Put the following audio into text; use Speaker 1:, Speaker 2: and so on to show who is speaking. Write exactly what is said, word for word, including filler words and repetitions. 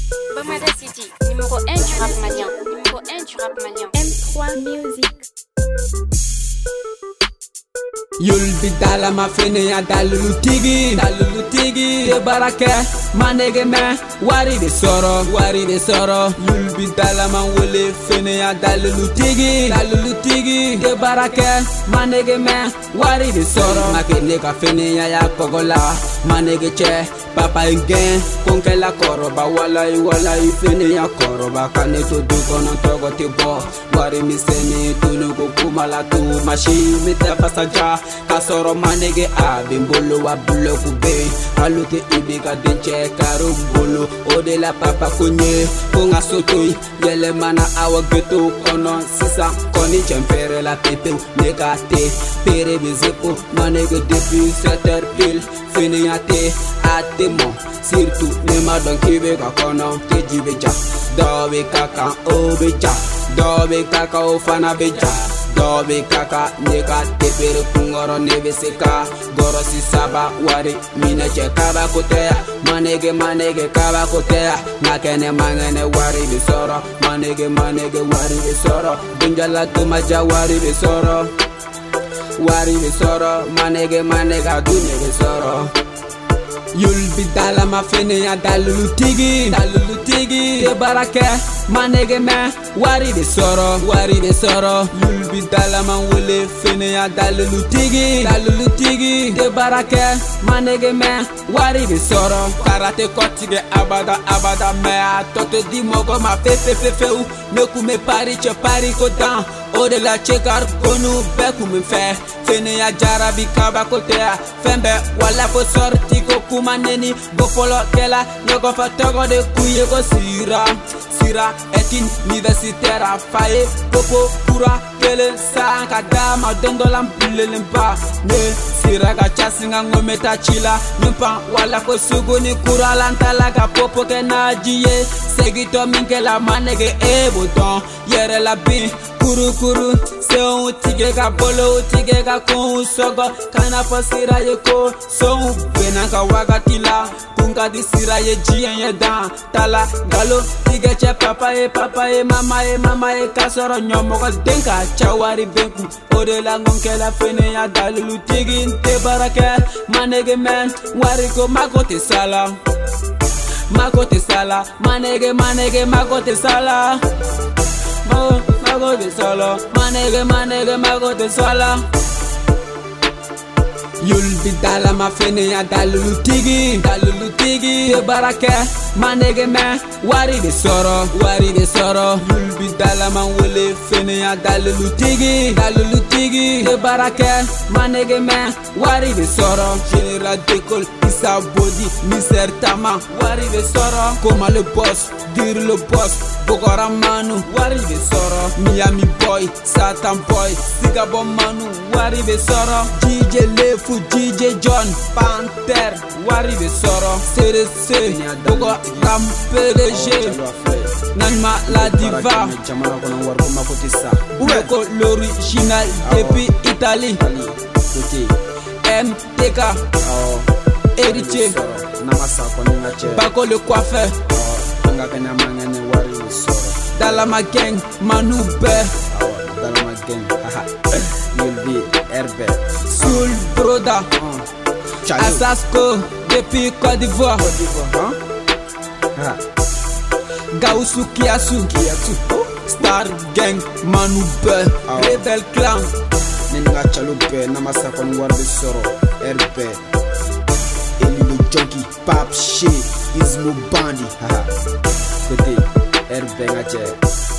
Speaker 1: Bamada City, numéro un du rap malien. Numéro un du rap malien.
Speaker 2: M trois Music.
Speaker 3: Yul bidala ma fene ya dalulu tigi dalulu tigi de barake manege me wari de soro wari de soro yul bidala ma wole fene ya dalulu tigi dalulu tigi de barake manege me wari de soro makene ka fene ya ya kogola manege che papa igen konke la koroba wala i wala i fene ya koroba kane to du kono togo te bo wari mi sene tunu ko kumala tu mashi mi te pasaja kasoro manege abimbolo wa bloku be alute ibika denche karo bolo ode la papa konye konga sotoi yele mana awa geto kono sisa koni chempere la pepe negate pere bezepo manege depuis sept heures pile fini ate ate mo surtout ne ma don kibe ka kono te jibeja dobe kaka obeja dobe kaka ofana beja dobe kaka neka tepere kungoro neveseka goro si saba wari mine che kaba kotea manege manege kaba kotea nakene mangene wari bisoro manege manege wari bisoro bunjala tumaja wari bisoro wari bisoro manege manege dunye bisoro yul bidala ma fene ya dalulu tigi dalulu tigi de barake manege me wari de soro wari de soro yul bidala ma wole fene ya dalulu tigi dalulu tigi de barake manege me wari de soro karate kotige abada abada me atoto di mogo ma fe fe fe fe u ne kume pari che pari ko dan ode la chekar konu be kume fe fene ya jarabi kaba kotea fembe wala ko sorti ko maneni go follow kela nyogo fa togo de kuye go sira sira etin universitaire faye popo pura kele sanka dama dondolam pilelempa ne sira ga chasinga ngometa chila nimpa wala ko suguni kura lantala ga popo kenajiye segito minkela manege e bouton yere la bin kuru kuru se on tige ga bolo tige ga kon sogo kana fasira ye ko so bena ka wagatila kunga di sira ye jien ye dan tala galo tige che papa e papa e mama e mama e kasoro nyomo ko denka chawari benku ode la ngonkela fene ya dalulu tigi te barake manege men wari ko makote sala makote sala manege manege makote sala oh mago de solo manege manege mago de sala yul bidala ma fene ya dalulu tigi dalulu tigi de barake manege me wari de soro wari de soro yul bidala ma wole fene ya dalulu tigi dalulu tigi de barake manege me wari de soro general d'école isa body mister tama wari de soro koma le boss dire le boss bokora manu wari de soro miami boy satan boy sigabon manu wari de soro dj lefu dj john panther wari de soro cdc boko ram pdg nanma la diva boko l'original depuis italie mtk héritier bako le coiffeur Dalama gang Manu Be
Speaker 4: Dalama gang You'll be Herbe
Speaker 3: Soul Broda Asasco depuis Côte d'Ivoire Gaoussou Kiasu Star gang Manu Be Rebel Clan
Speaker 4: Nenga Chalupe Namasa kon warbe soro Herbe Eli le junkie Pap Shit Ismo Bandi Côté Herbe ngache